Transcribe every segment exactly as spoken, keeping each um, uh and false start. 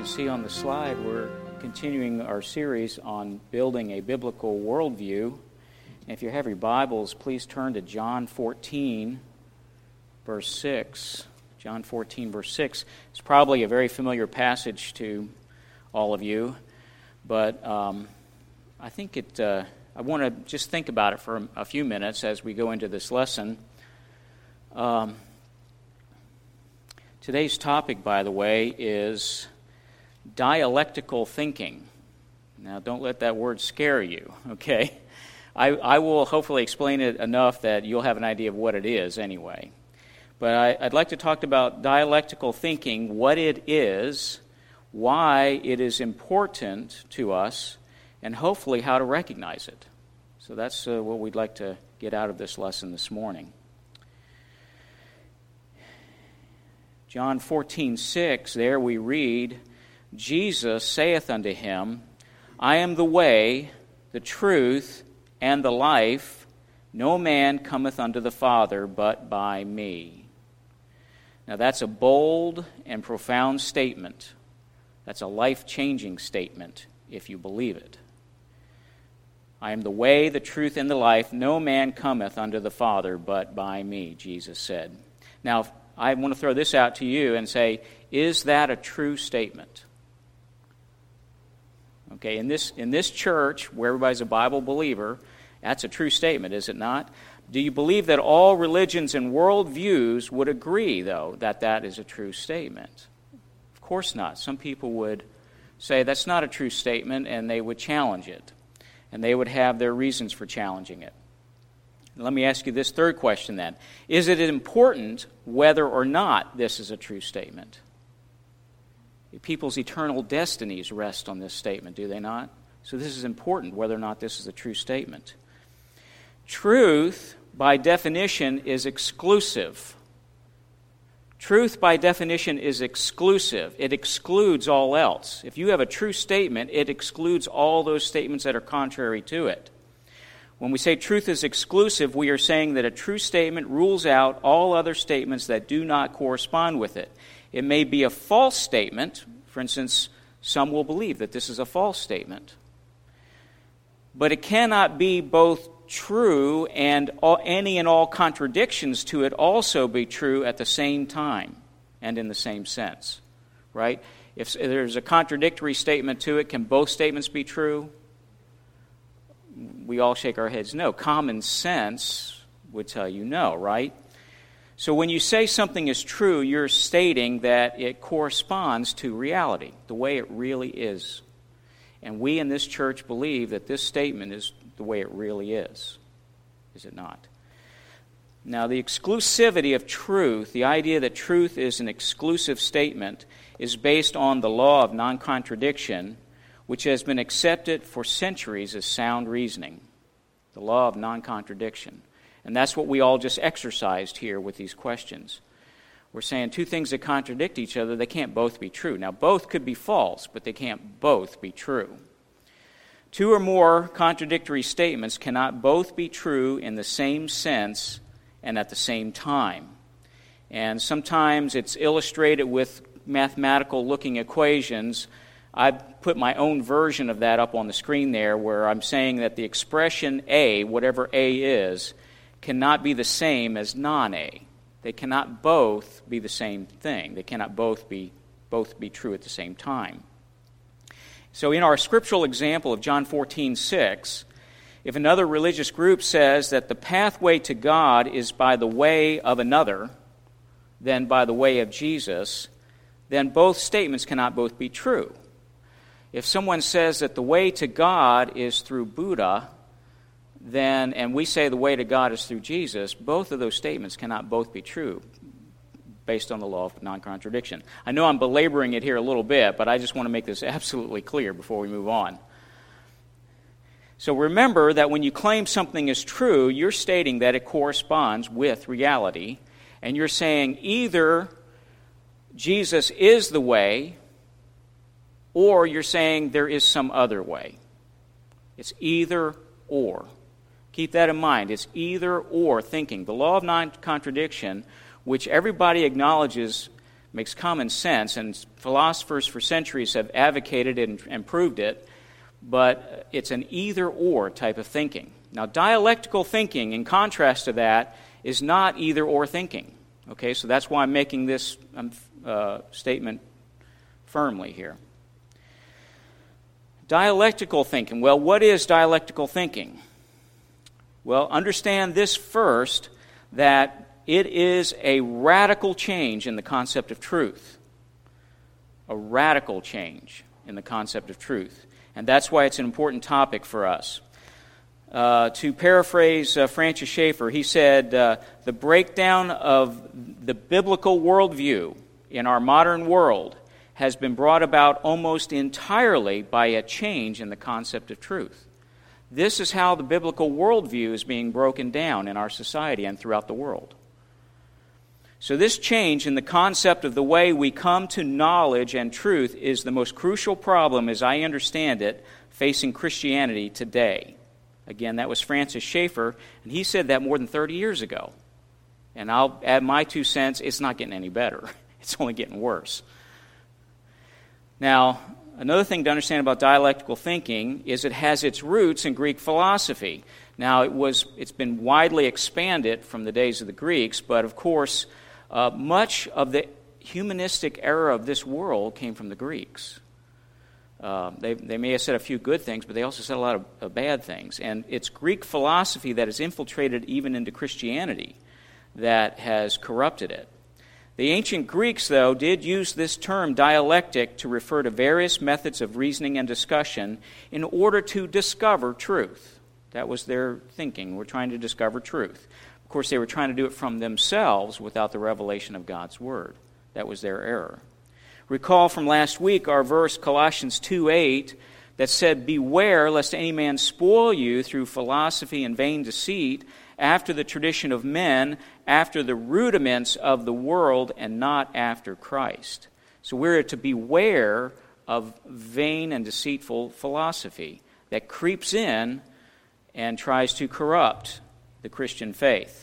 see on the slide, we're continuing our series on building a biblical worldview. And if you have your Bibles, please turn to John fourteen, verse six. John fourteen, verse six. It's probably a very familiar passage to all of you, but um, I think it. Uh, I want to just think about it for a few minutes as we go into this lesson. Um, today's topic, by the way, is dialectical thinking. Now, don't let that word scare you, okay? I, I will hopefully explain it enough that you'll have an idea of what it is anyway. But I, I'd like to talk about dialectical thinking, what it is, why it is important to us, and hopefully how to recognize it. So that's uh, what we'd like to get out of this lesson this morning. John fourteen six, there we read, Jesus saith unto him, I am the way, the truth, and the life. No man cometh unto the Father but by me. Now that's a bold and profound statement. That's a life-changing statement if you believe it. I am the way, the truth, and the life. No man cometh unto the Father but by me, Jesus said. Now, I want to throw this out to you and say, is that a true statement? Okay, in this in this church, where everybody's a Bible believer, that's a true statement, is it not? Do you believe that all religions and worldviews would agree, though, that that is a true statement? Of course not. Some people would say that's not a true statement, and they would challenge it. And they would have their reasons for challenging it. Let me ask you this third question then. Is it important whether or not this is a true statement? People's eternal destinies rest on this statement, do they not? So this is important, whether or not this is a true statement. Truth, by definition, is exclusive. Truth, by definition, is exclusive. It excludes all else. If you have a true statement, it excludes all those statements that are contrary to it. When we say truth is exclusive, we are saying that a true statement rules out all other statements that do not correspond with it. It may be a false statement. For instance, some will believe that this is a false statement. But it cannot be both true and all, any and all contradictions to it also be true at the same time and in the same sense. Right? If there's a contradictory statement to it, can both statements be true? We all shake our heads no. Common sense would tell you no, right? So when you say something is true, you're stating that it corresponds to reality, the way it really is. And we in this church believe that this statement is the way it really is. Is it not? Now, the exclusivity of truth, the idea that truth is an exclusive statement, is based on the law of non-contradiction, which has been accepted for centuries as sound reasoning. The law of non-contradiction. And that's what we all just exercised here with these questions. We're saying two things that contradict each other, they can't both be true. Now, both could be false, but they can't both be true. Two or more contradictory statements cannot both be true in the same sense and at the same time. And sometimes it's illustrated with mathematical-looking equations. I put my own version of that up on the screen there, where I'm saying that the expression A, whatever A is, cannot be the same as non-A. They cannot both be the same thing. They cannot both be both be true at the same time. So in our scriptural example of John fourteen six, if another religious group says that the pathway to God is by the way of another than by the way of Jesus, then both statements cannot both be true. If someone says that the way to God is through Buddha, then, and we say the way to God is through Jesus, both of those statements cannot both be true based on the law of non-contradiction. I know I'm belaboring it here a little bit, but I just want to make this absolutely clear before we move on. So remember that when you claim something is true, you're stating that it corresponds with reality, and you're saying either Jesus is the way, or you're saying there is some other way. It's either or. Keep that in mind. It's either or thinking. The law of non-contradiction, which everybody acknowledges makes common sense, and philosophers for centuries have advocated it and, and proved it, but it's an either-or type of thinking. Now, dialectical thinking, in contrast to that, is not either-or thinking. Okay, so that's why I'm making this um, uh, statement firmly here. Dialectical thinking. Well, what is dialectical thinking? Well, understand this first, that it is a radical change in the concept of truth. A radical change in the concept of truth. And that's why it's an important topic for us. Uh, to paraphrase uh, Francis Schaeffer, he said, uh, the breakdown of the biblical worldview in our modern world has been brought about almost entirely by a change in the concept of truth. This is how the biblical worldview is being broken down in our society and throughout the world. So this change in the concept of the way we come to knowledge and truth is the most crucial problem, as I understand it, facing Christianity today. Again, that was Francis Schaeffer, and he said that more than thirty years ago. And I'll add my two cents, it's not getting any better. It's only getting worse. Now, another thing to understand about dialectical thinking is it has its roots in Greek philosophy. Now, it was, it's been widely expanded from the days of the Greeks, but of course, uh, much of the humanistic era of this world came from the Greeks. Uh, they, they may have said a few good things, but they also said a lot of, of bad things. And it's Greek philosophy that has infiltrated even into Christianity that has corrupted it. The ancient Greeks, though, did use this term dialectic to refer to various methods of reasoning and discussion in order to discover truth. That was their thinking. We're trying to discover truth. Of course, they were trying to do it from themselves without the revelation of God's Word. That was their error. Recall from last week our verse, Colossians two eight, that said, "Beware lest any man spoil you through philosophy and vain deceit, after the tradition of men, after the rudiments of the world, and not after Christ." So we're to beware of vain and deceitful philosophy that creeps in and tries to corrupt the Christian faith.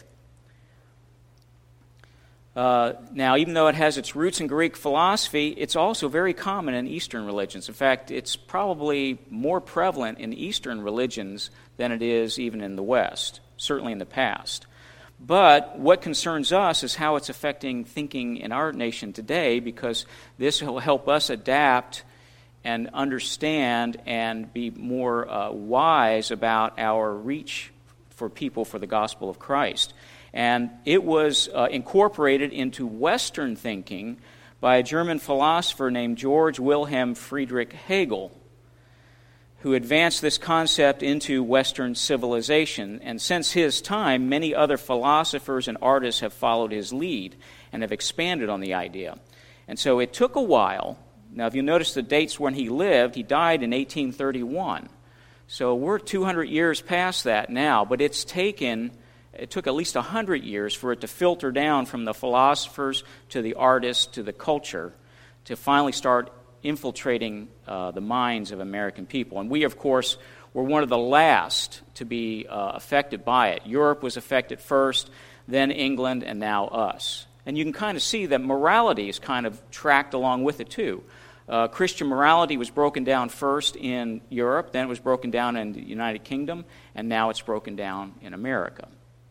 Uh, now, even though it has its roots in Greek philosophy, it's also very common in Eastern religions. In fact, it's probably more prevalent in Eastern religions than it is even in the West, certainly in the past. But what concerns us is how it's affecting thinking in our nation today, because this will help us adapt and understand and be more uh, wise about our reach for people for the gospel of Christ. And it was uh, incorporated into Western thinking by a German philosopher named George Wilhelm Friedrich Hegel, who advanced this concept into Western civilization. And since his time, many other philosophers and artists have followed his lead and have expanded on the idea. And so it took a while. Now, if you notice the dates when he lived, he died in eighteen thirty-one. So we're two hundred years past that now, but it's taken... It took at least one hundred years for it to filter down from the philosophers to the artists to the culture to finally start infiltrating uh, the minds of American people. And we, of course, were one of the last to be uh, affected by it. Europe was affected first, then England, and now us. And you can kind of see that morality is kind of tracked along with it, too. Uh, Christian morality was broken down first in Europe, then it was broken down in the United Kingdom, and now it's broken down in America.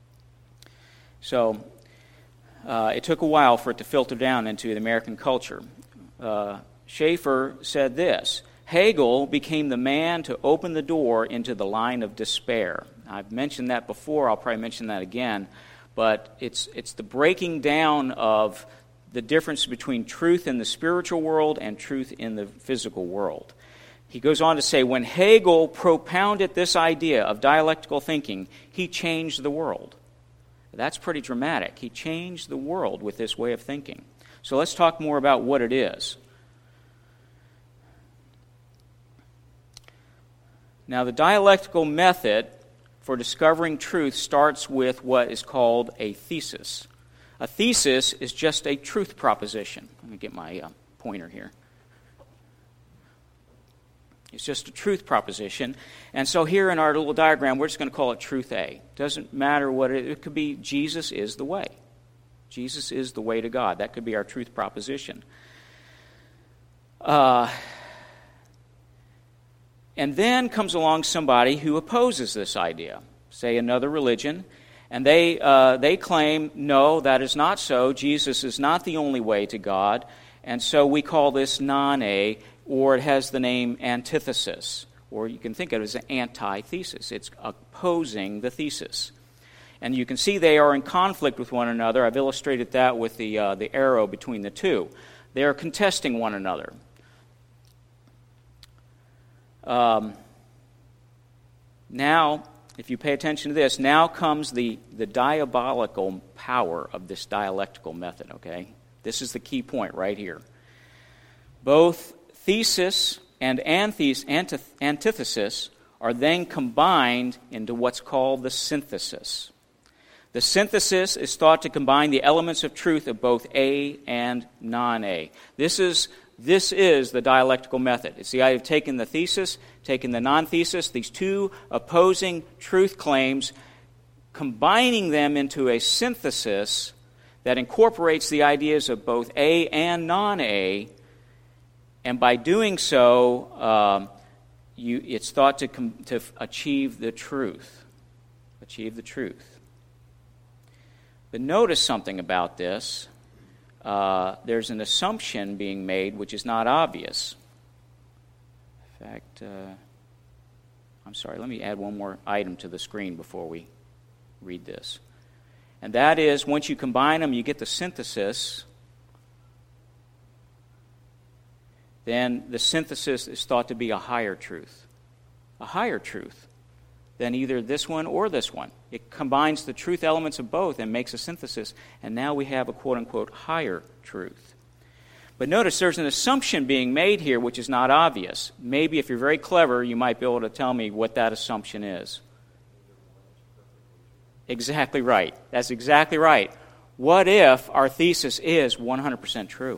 So uh, it took a while for it to filter down into the American culture. Uh, Schaeffer said this, "Hegel became the man to open the door into the line of despair." I've mentioned that before, I'll probably mention that again, but it's it's the breaking down of the difference between truth in the spiritual world and truth in the physical world. He goes on to say, when Hegel propounded this idea of dialectical thinking, he changed the world. That's pretty dramatic. He changed the world with this way of thinking. So let's talk more about what it is. Now, the dialectical method for discovering truth starts with what is called a thesis. A thesis is just a truth proposition. Let me get my uh, pointer here. It's just a truth proposition. And so here in our little diagram, we're just going to call it truth A. Doesn't matter what it is. It could be Jesus is the way. Jesus is the way to God. That could be our truth proposition. Uh, and then comes along somebody who opposes this idea, say another religion, and they uh, they claim, no, that is not so. Jesus is not the only way to God, and so we call this non-A, or it has the name antithesis, or you can think of it as an antithesis. It's opposing the thesis. And you can see they are in conflict with one another. I've illustrated that with the uh, the arrow between the two. They are contesting one another. Um, now, if you pay attention to this, now comes the, the diabolical power of this dialectical method, okay? This is the key point right here. Both thesis and anthes- antith- antithesis are then combined into what's called the synthesis. The synthesis is thought to combine the elements of truth of both A and non-A. This is This is the dialectical method. It's the idea of taking the thesis, taking the non-thesis, these two opposing truth claims, combining them into a synthesis that incorporates the ideas of both A and non-A, and by doing so, um, you, it's thought to, com- to achieve the truth. Achieve the truth. But notice something about this. Uh, there's an assumption being made which is not obvious. In fact, uh, I'm sorry, let me add one more item to the screen before we read this. And that is, once you combine them, you get the synthesis. Then the synthesis is thought to be a higher truth. A higher truth than either this one or this one. It combines the truth elements of both and makes a synthesis, and now we have a quote-unquote higher truth. But notice there's an assumption being made here which is not obvious. Maybe if you're very clever, you might be able to tell me what that assumption is. Exactly right. That's exactly right. What if our thesis is one hundred percent true?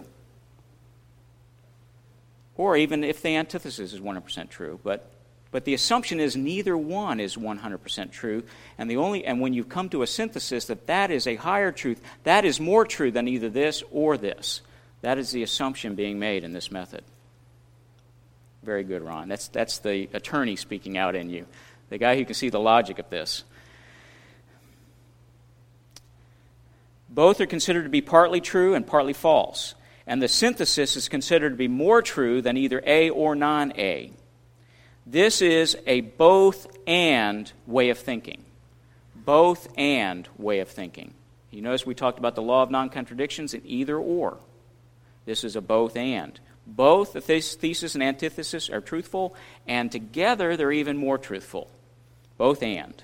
Or even if the antithesis is one hundred percent true, but But the assumption is neither one is one hundred percent true, and the only and when you come to a synthesis that that is a higher truth, that is more true than either this or this. That is the assumption being made in this method. Very good, Ron. That's that's the attorney speaking out in you, the guy who can see the logic of this. Both are considered to be partly true and partly false, and the synthesis is considered to be more true than either A or non-A. This is a both-and way of thinking. Both-and way of thinking. You notice we talked about the law of non-contradictions in either-or. This is a both-and. Both the thesis and antithesis are truthful, and together they're even more truthful. Both-and.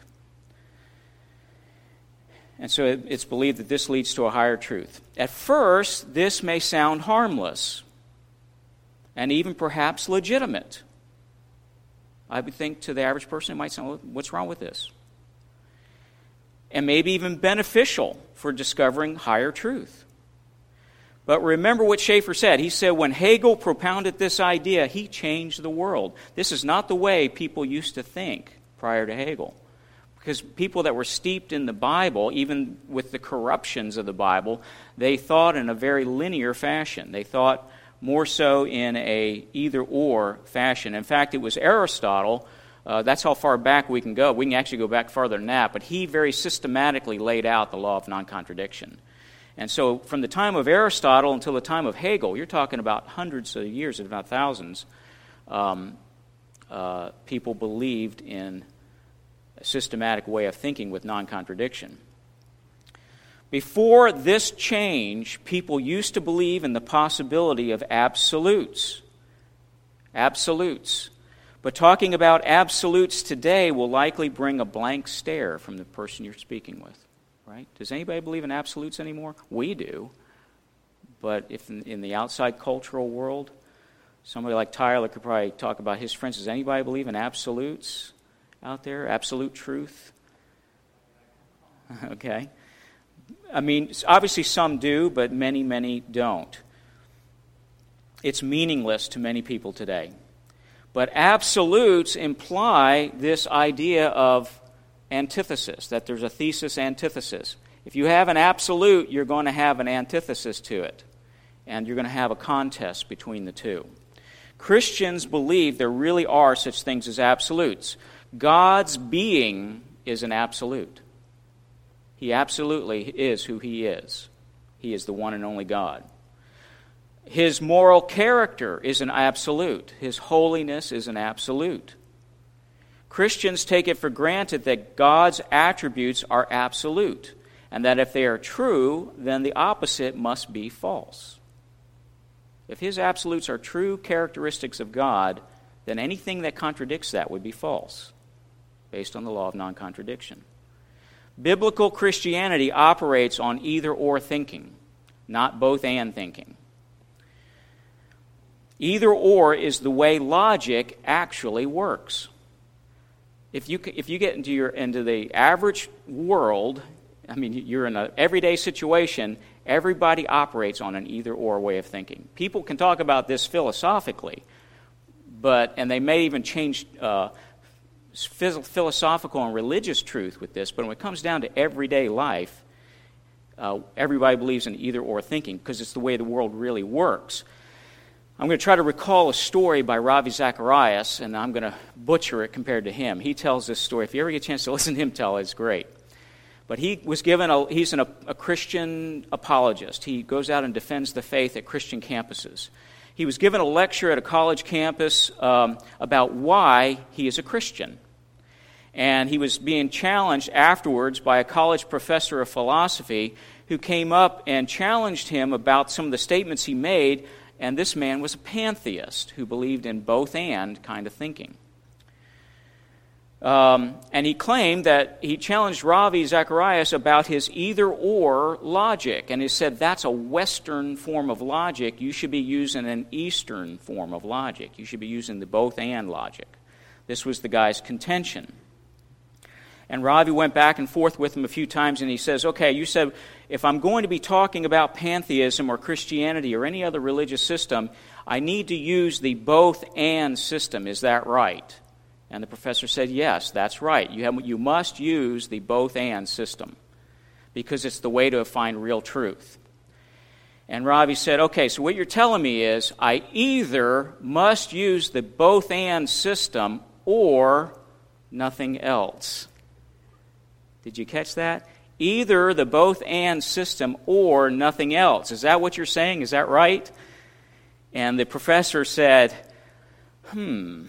And so it's believed that this leads to a higher truth. At first, this may sound harmless and even perhaps legitimate. I would think to the average person it might sound, what's wrong with this? And maybe even beneficial for discovering higher truth. But remember what Schaeffer said. He said when Hegel propounded this idea, he changed the world. This is not the way people used to think prior to Hegel. Because people that were steeped in the Bible, even with the corruptions of the Bible, they thought in a very linear fashion. They thought more so in a either-or fashion. In fact, it was Aristotle, uh, that's how far back we can go. We can actually go back farther than that, but he very systematically laid out the law of non-contradiction. And so from the time of Aristotle until the time of Hegel, you're talking about hundreds of years, if not thousands, um, uh, people believed in a systematic way of thinking with non-contradiction. Before this change, people used to believe in the possibility of absolutes. Absolutes. But talking about absolutes today will likely bring a blank stare from the person you're speaking with. Right? Does anybody believe in absolutes anymore? We do. But if in, in the outside cultural world, somebody like Tyler could probably talk about his friends. Does anybody believe in absolutes out there? Absolute truth? Okay. I mean, obviously some do, but many, many don't. It's meaningless to many people today. But absolutes imply this idea of antithesis, that there's a thesis antithesis. If you have an absolute, you're going to have an antithesis to it, and you're going to have a contest between the two. Christians believe there really are such things as absolutes. God's being is an absolute. He absolutely is who He is. He is the one and only God. His moral character is an absolute. His holiness is an absolute. Christians take it for granted that God's attributes are absolute, and that if they are true, then the opposite must be false. If His absolutes are true characteristics of God, then anything that contradicts that would be false, based on the law of non-contradiction. Biblical Christianity operates on either-or thinking, not both-and thinking. Either-or is the way logic actually works. If you if you get into your into the average world, I mean, you're in an everyday situation, everybody operates on an either-or way of thinking. People can talk about this philosophically, but and they may even change uh, philosophical and religious truth with this, but when it comes down to everyday life, uh, everybody believes in either-or thinking because it's the way the world really works. I'm going to try to recall a story by Ravi Zacharias, and I'm going to butcher it compared to him. He tells this story. If you ever get a chance to listen to him tell it, it's great. But he was given a, he's an, a Christian apologist. He goes out and defends the faith at Christian campuses. He was given a lecture at a college campus um, about why he is a Christian. And he was being challenged afterwards by a college professor of philosophy who came up and challenged him about some of the statements he made. And this man was a pantheist who believed in both-and kind of thinking. Um, and he claimed that he challenged Ravi Zacharias about his either-or logic. And he said, that's a Western form of logic. You should be using an Eastern form of logic. You should be using the both-and logic. This was the guy's contention. And Ravi went back and forth with him a few times, and he says, okay, you said, if I'm going to be talking about pantheism or Christianity or any other religious system, I need to use the both-and system. Is that right? And the professor said, yes, that's right. You have, you must use the both-and system because it's the way to find real truth. And Ravi said, okay, so what you're telling me is I either must use the both-and system or nothing else. Did you catch that? Either the both-and system or nothing else. Is that what you're saying? Is that right? And the professor said, hmm,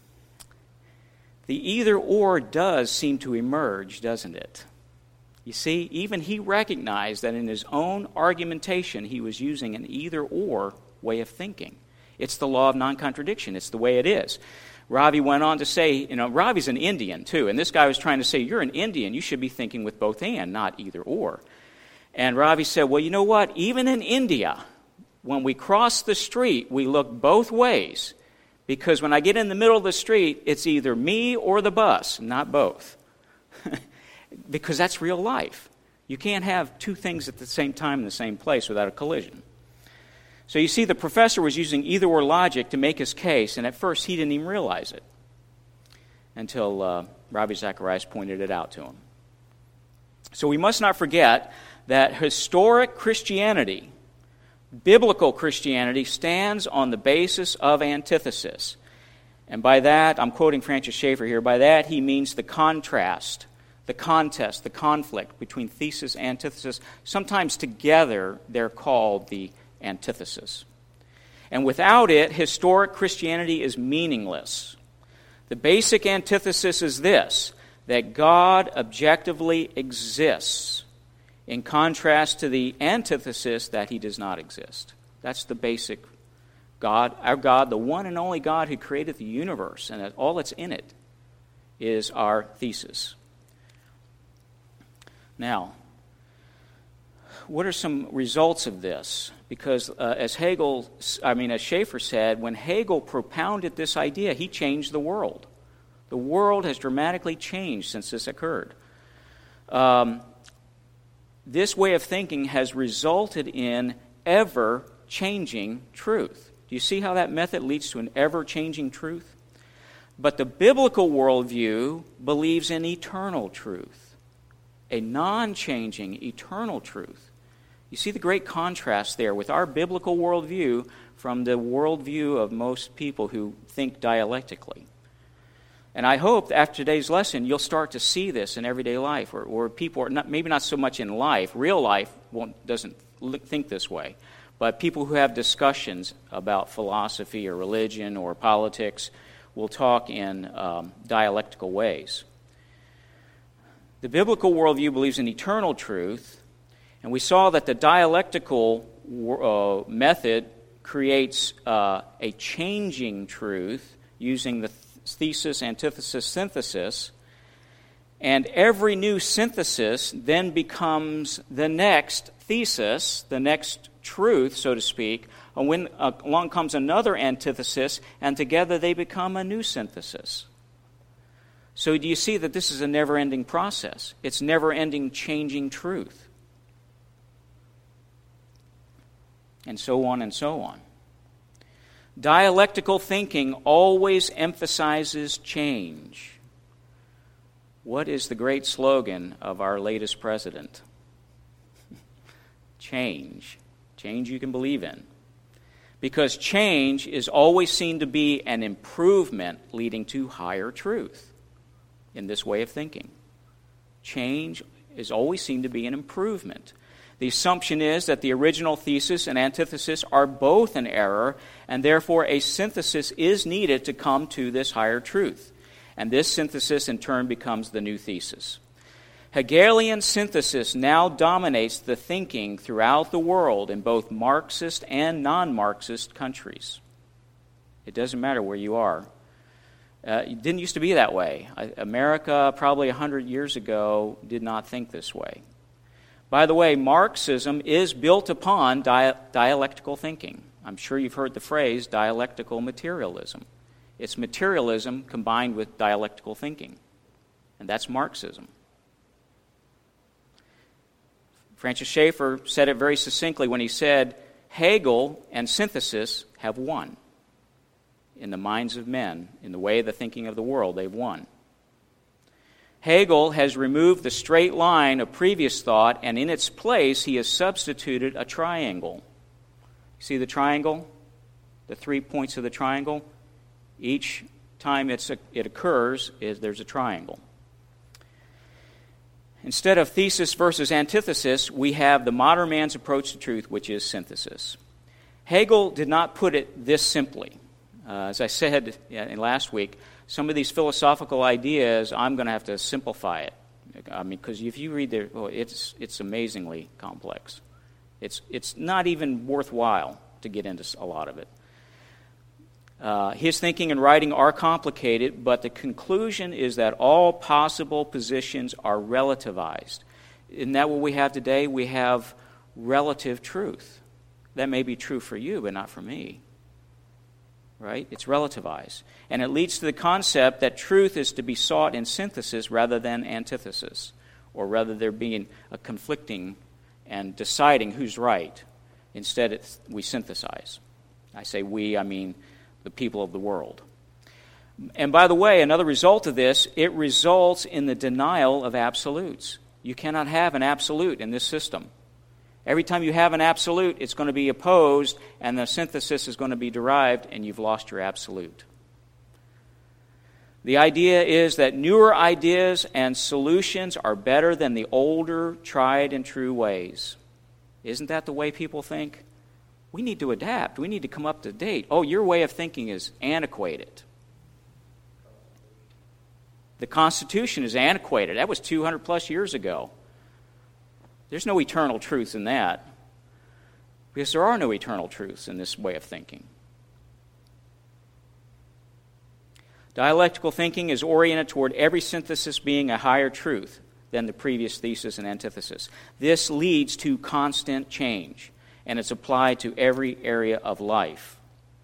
the either-or does seem to emerge, doesn't it? You see, even he recognized that in his own argumentation he was using an either-or way of thinking. It's the law of non-contradiction. It's the way it is. Ravi went on to say, you know, Ravi's an Indian too, and this guy was trying to say, you're an Indian, you should be thinking with both and, not either or. And Ravi said, well, you know what, even in India, when we cross the street, we look both ways, because when I get in the middle of the street, it's either me or the bus, not both. Because that's real life. You can't have two things at the same time in the same place without a collision. So you see, the professor was using either-or logic to make his case, and at first he didn't even realize it until uh, Ravi Zacharias pointed it out to him. So we must not forget that historic Christianity, biblical Christianity, stands on the basis of antithesis. And by that, I'm quoting Francis Schaeffer here, by that he means the contrast, the contest, the conflict between thesis and antithesis. Sometimes together they're called the antithesis. And without it, historic Christianity is meaningless. The basic antithesis is this, that God objectively exists, in contrast to the antithesis that he does not exist. That's the basic God, our God, the one and only God who created the universe, and that all that's in it is our thesis. Now, what are some results of this? Because uh, as Hegel, I mean, as Schaeffer said, when Hegel propounded this idea, he changed the world. The world has dramatically changed since this occurred. Um, this way of thinking has resulted in ever-changing truth. Do you see how that method leads to an ever-changing truth? But the biblical worldview believes in eternal truth. a non-changing, eternal truth. You see the great contrast there with our biblical worldview from the worldview of most people who think dialectically. And I hope that after today's lesson, you'll start to see this in everyday life, or, or people are not, maybe not so much in life. Real life won't, doesn't think this way. But people who have discussions about philosophy or religion or politics will talk in um, dialectical ways. The biblical worldview believes in eternal truth, and we saw that the dialectical uh, method creates uh, a changing truth using the thesis, antithesis, synthesis, and every new synthesis then becomes the next thesis, the next truth, so to speak, and when uh, along comes another antithesis, and together they become a new synthesis. So do you see that this is a never-ending process? It's never-ending changing truth. And so on and so on. Dialectical thinking always emphasizes change. What is the great slogan of our latest president? Change. Change you can believe in. Because change is always seen to be an improvement leading to higher truth in this way of thinking. Change is always seen to be an improvement. The assumption is that the original thesis and antithesis are both an error, and therefore a synthesis is needed to come to this higher truth. And this synthesis in turn becomes the new thesis. Hegelian synthesis now dominates the thinking throughout the world in both Marxist and non-Marxist countries. It doesn't matter where you are. Uh, it didn't used to be that way. America, probably one hundred years ago, did not think this way. By the way, Marxism is built upon dia- dialectical thinking. I'm sure you've heard the phrase dialectical materialism. It's materialism combined with dialectical thinking. And that's Marxism. Francis Schaeffer said it very succinctly when he said, Hegel and synthesis have won. In the minds of men, in the way of the thinking of the world, they've won. Hegel has removed the straight line of previous thought, and in its place he has substituted a triangle. See the triangle? The three points of the triangle? Each time it's a, it occurs, is there's a triangle. Instead of thesis versus antithesis, we have the modern man's approach to truth, which is synthesis. Hegel did not put it this simply. Uh, as I said in last week, some of these philosophical ideas, I'm going to have to simplify it. I mean, because if you read the, oh, it's it's amazingly complex. It's it's not even worthwhile to get into a lot of it. Uh, his thinking and writing are complicated, but the conclusion is that all possible positions are relativized. Isn't that what we have today? We have relative truth. That may be true for you, but not for me. Right? It's relativized. And it leads to the concept that truth is to be sought in synthesis rather than antithesis, or rather there being a conflicting and deciding who's right. Instead, it's, we synthesize. I say we, I mean the people of the world. And by the way, another result of this, it results in the denial of absolutes. You cannot have an absolute in this system. Every time you have an absolute, it's going to be opposed, and the synthesis is going to be derived, and you've lost your absolute. The idea is that newer ideas and solutions are better than the older, tried and true ways. Isn't that the way people think? We need to adapt. We need to come up to date. Oh, your way of thinking is antiquated. The Constitution is antiquated. That was two hundred plus years ago. There's no eternal truth in that, because there are no eternal truths in this way of thinking. Dialectical thinking is oriented toward every synthesis being a higher truth than the previous thesis and antithesis. This leads to constant change, and it's applied to every area of life.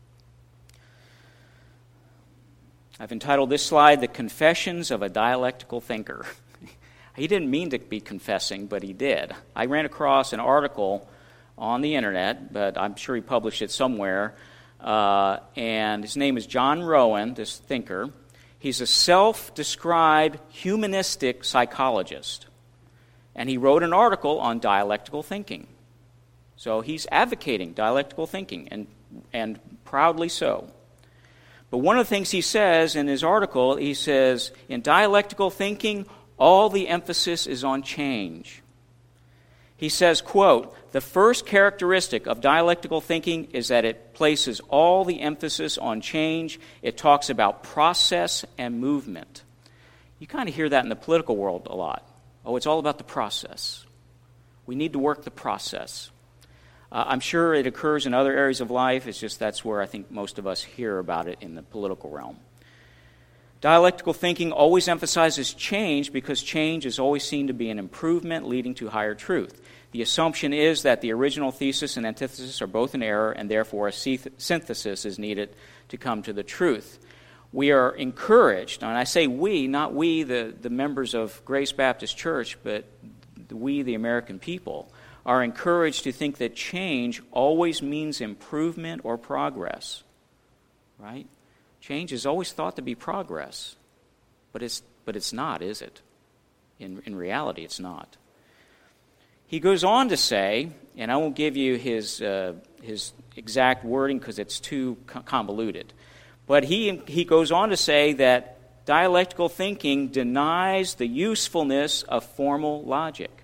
I've entitled this slide, The Confessions of a Dialectical Thinker. He didn't mean to be confessing, but he did. I ran across an article on the internet, but I'm sure he published it somewhere, uh, and his name is John Rowan, this thinker. He's a self-described humanistic psychologist. and he wrote an article on dialectical thinking. So he's advocating dialectical thinking, and, and proudly so. But one of the things he says in his article, he says, in dialectical thinking, all the emphasis is on change. He says, quote, the first characteristic of dialectical thinking is that it places all the emphasis on change. It talks about process and movement. You kind of hear that in the political world a lot. Oh, it's all about the process. We need to work the process. Uh, I'm sure it occurs in other areas of life. It's just that's where I think most of us hear about it in the political realm. Dialectical thinking always emphasizes change because change is always seen to be an improvement leading to higher truth. The assumption is that the original thesis and antithesis are both in error, and therefore a synthesis is needed to come to the truth. We are encouraged, and I say we, not we, the, the members of Grace Baptist Church, but we, the American people, are encouraged to think that change always means improvement or progress, right? Change is always thought to be progress, but it's but it's not, is it? In in reality, it's not. He goes on to say, and I won't give you his uh, his exact wording because it's too convoluted, but he he goes on to say that dialectical thinking denies the usefulness of formal logic.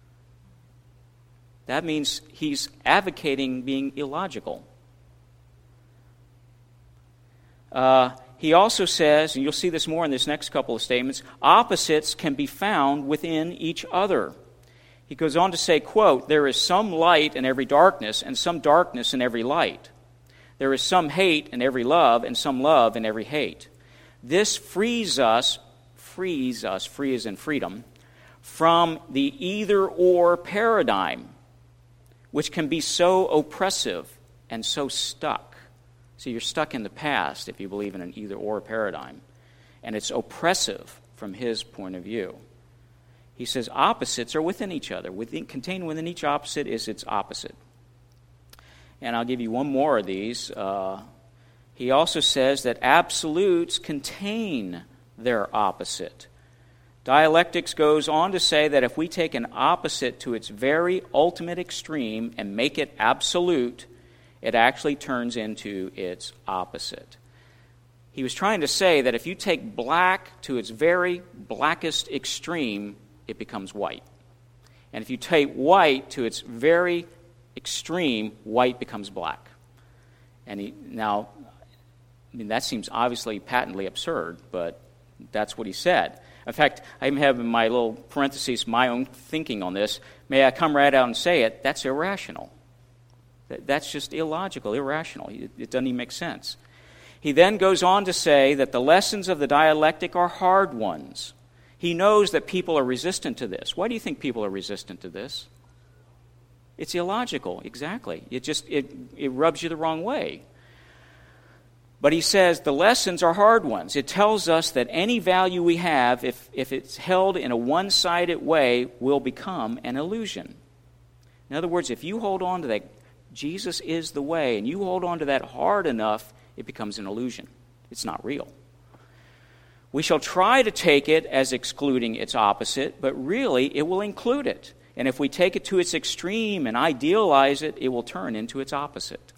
That means he's advocating being illogical. Uh, he also says, and you'll see this more in this next couple of statements, opposites can be found within each other. He goes on to say, quote, there is some light in every darkness and some darkness in every light. There is some hate in every love and some love in every hate. This frees us, frees us, free as in freedom, from the either-or paradigm, which can be so oppressive and so stuck. So you're stuck in the past if you believe in an either-or paradigm. And it's oppressive from his point of view. He says opposites are within each other. Within, contained within each opposite is its opposite. And I'll give you one more of these. Uh, he also says that absolutes contain their opposite. Dialectics goes on to say that if we take an opposite to its very ultimate extreme and make it absolute, it actually turns into its opposite. He was trying to say that if you take black to its very blackest extreme, it becomes white. And if you take white to its very extreme, white becomes black. And he, now, I mean, that seems obviously patently absurd, but that's what he said. In fact, I even have in my little parentheses my own thinking on this. May I come right out and say it? That's irrational. That's just illogical, irrational. It doesn't even make sense. He then goes on to say that the lessons of the dialectic are hard ones. He knows that people are resistant to this. Why do you think people are resistant to this? It's illogical, exactly. It just it, it rubs you the wrong way. But he says the lessons are hard ones. It tells us that any value we have, if, if it's held in a one-sided way, will become an illusion. In other words, if you hold on to that, Jesus is the way, and you hold on to that hard enough, it becomes an illusion. It's not real. We shall try to take it as excluding its opposite, but really it will include it. And if we take it to its extreme and idealize it, it will turn into its opposite.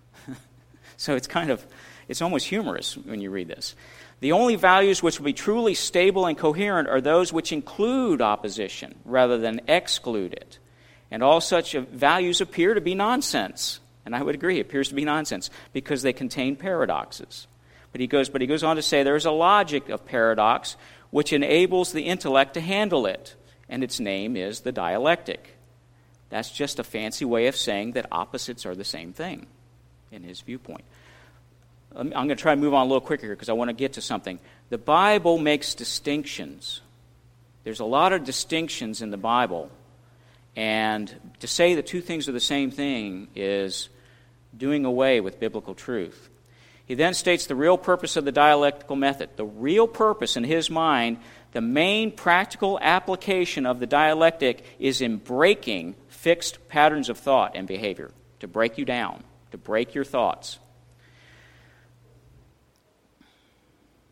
So it's kind of... It's almost humorous when you read this. The only values which will be truly stable and coherent are those which include opposition rather than exclude it. And all such values appear to be nonsense. And I would agree, it appears to be nonsense because they contain paradoxes. But he goes, but he goes on to say there is a logic of paradox which enables the intellect to handle it. And its name is the dialectic. That's just a fancy way of saying that opposites are the same thing in his viewpoint. I'm going to try to move on a little quicker here because I want to get to something. The Bible makes distinctions. There's a lot of distinctions in the Bible. And to say the two things are the same thing is doing away with biblical truth. He then states the real purpose of the dialectical method. The real purpose in his mind, the main practical application of the dialectic is in breaking fixed patterns of thought and behavior, to break you down, to break your thoughts.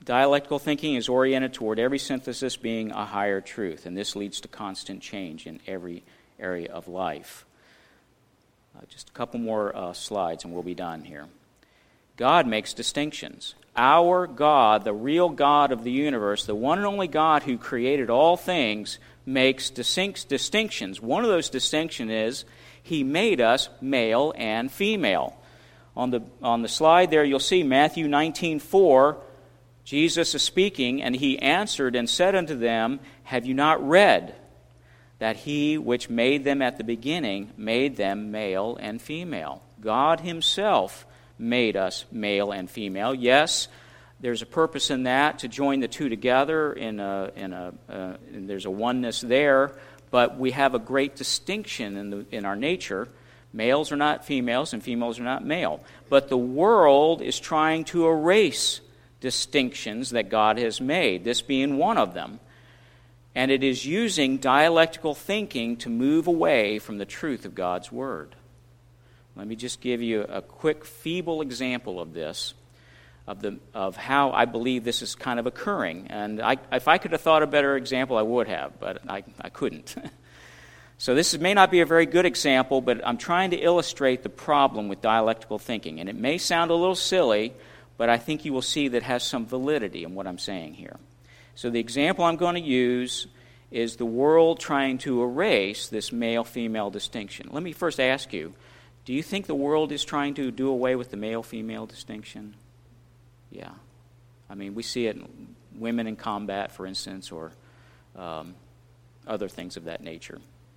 Dialectical thinking is oriented toward every synthesis being a higher truth, and this leads to constant change in every area of life. Uh, just a couple more uh, slides and we'll be done here. God makes distinctions. Our God, the real God of the universe, the one and only God who created all things, makes distinct distinctions. One of those distinctions is He made us male and female. On the on the slide there, you'll see Matthew nineteen four. Jesus is speaking, and He answered and said unto them, Have you not read that He which made them at the beginning made them male and female? God Himself made us male and female. Yes, there's a purpose in that, to join the two together, in a, in a, uh, and there's a oneness there, but we have a great distinction in, the, in our nature. Males are not females, and females are not male. But the world is trying to erase distinctions that God has made, this being one of them. And it is using dialectical thinking to move away from the truth of God's Word. Let me just give you a quick, feeble example of this, of the of how I believe this is kind of occurring. And I, if I could have thought a better example, I would have, but I, I couldn't. So this may not be a very good example, but I'm trying to illustrate the problem with dialectical thinking. And it may sound a little silly, but I think you will see that it has some validity in what I'm saying here. So the example I'm going to use is the world trying to erase this male-female distinction. Let me first ask you, do you think the world is trying to do away with the male-female distinction? Yeah. I mean, we see it in women in combat, for instance, or um, other things of that nature.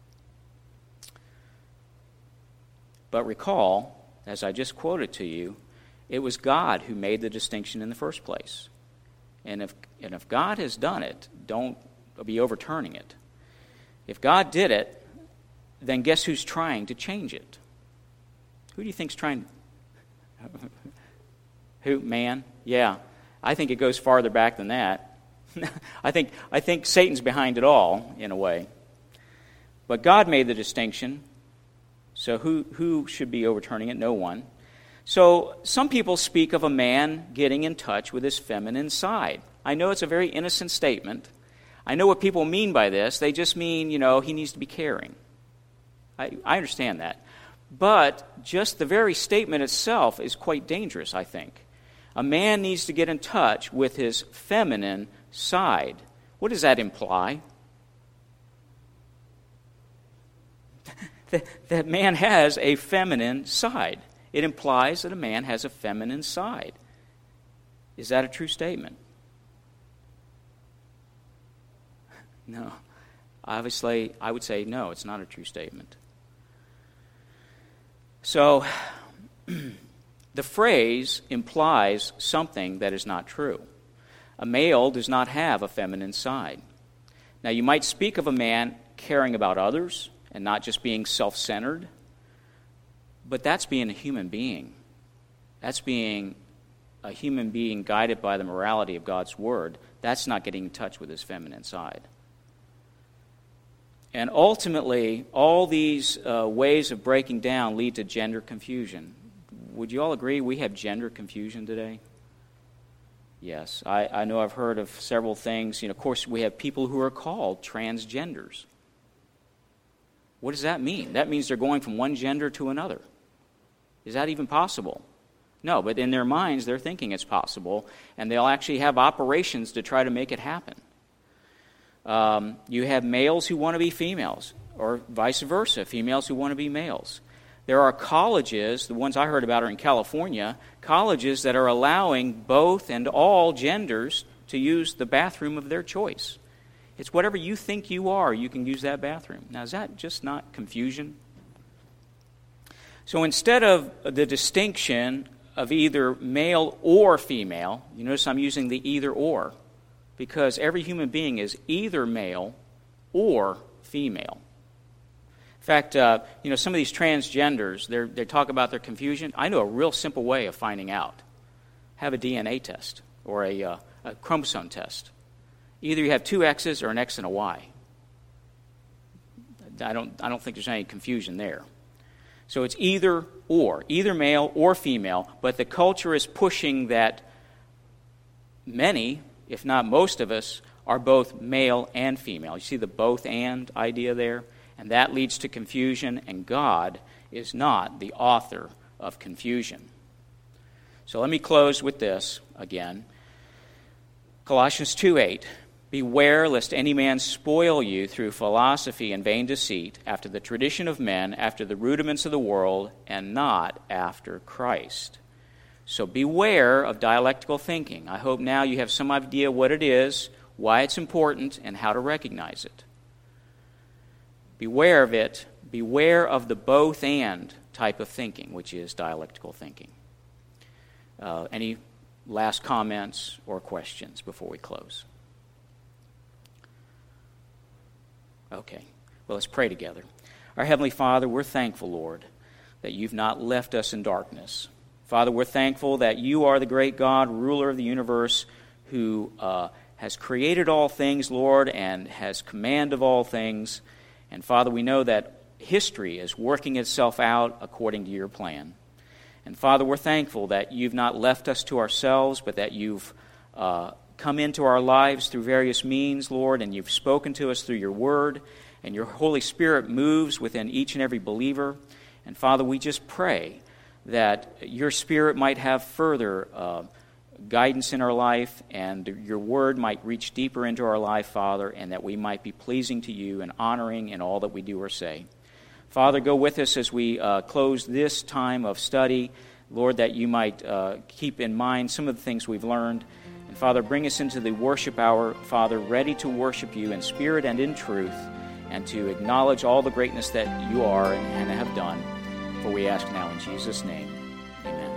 But recall, as I just quoted to you, it was God who made the distinction in the first place. And if and if God has done it, don't be overturning it. If God did it, then guess who's trying to change it? Who do you think's trying? Who? Man? Yeah. I think it goes farther back than that. I think I think Satan's behind it all, in a way. But God made the distinction. So who who should be overturning it? No one. So some people speak of a man getting in touch with his feminine side. I know it's a very innocent statement. I know what people mean by this. They just mean, you know, he needs to be caring. I, I understand that. But just the very statement itself is quite dangerous, I think. A man needs to get in touch with his feminine side. What does that imply? that, that man has a feminine side. It implies that a man has a feminine side. Is that a true statement? No. Obviously, I would say no, it's not a true statement. So, the phrase implies something that is not true. A male does not have a feminine side. Now, you might speak of a man caring about others and not just being self-centered, but that's being a human being. That's being a human being guided by the morality of God's Word. That's not getting in touch with his feminine side. And ultimately, all these uh, ways of breaking down lead to gender confusion. Would you all agree we have gender confusion today? Yes. I, I know I've heard of several things. You know, of course, we have people who are called transgenders. What does that mean? That means they're going from one gender to another. Is that even possible? No, but in their minds, they're thinking it's possible, and they'll actually have operations to try to make it happen. Um, you have males who want to be females, or vice versa, females who want to be males. There are colleges, the ones I heard about are in California, colleges that are allowing both and all genders to use the bathroom of their choice. It's whatever you think you are, you can use that bathroom. Now, is that just not confusion? So instead of the distinction of either male or female, you notice I'm using the either or, because every human being is either male or female. In fact, uh, you know, some of these transgenders, they talk about their confusion. I know a real simple way of finding out. Have a D N A test or a, uh, a chromosome test. Either you have two X's or an X and a Y. I don't, I don't think there's any confusion there. So it's either or, either male or female, but the culture is pushing that many, if not most of us, are both male and female. You see the both and idea there? And that leads to confusion, and God is not the author of confusion. So let me close with this again. Colossians two eight, beware lest any man spoil you through philosophy and vain deceit, after the tradition of men, after the rudiments of the world, and not after Christ. So beware of dialectical thinking. I hope now you have some idea what it is, why it's important, and how to recognize it. Beware of it. Beware of the both and type of thinking, which is dialectical thinking. Uh, any last comments or questions before we close? Okay. Well, let's pray together. Our Heavenly Father, we're thankful, Lord, that you've not left us in darkness. Father, we're thankful that you are the great God, ruler of the universe, who uh, has created all things, Lord, and has command of all things. And Father, we know that history is working itself out according to your plan. And Father, we're thankful that you've not left us to ourselves, but that you've uh, come into our lives through various means, Lord, and you've spoken to us through your word, and your Holy Spirit moves within each and every believer. And Father, we just pray that your Spirit might have further uh, guidance in our life, and your word might reach deeper into our life, Father, and that we might be pleasing to you and honoring in all that we do or say. Father, go with us as we uh, close this time of study. Lord, that you might uh, keep in mind some of the things we've learned. And Father, bring us into the worship hour, Father, ready to worship you in spirit and in truth, and to acknowledge all the greatness that you are and have done. For we ask now in Jesus' name, amen.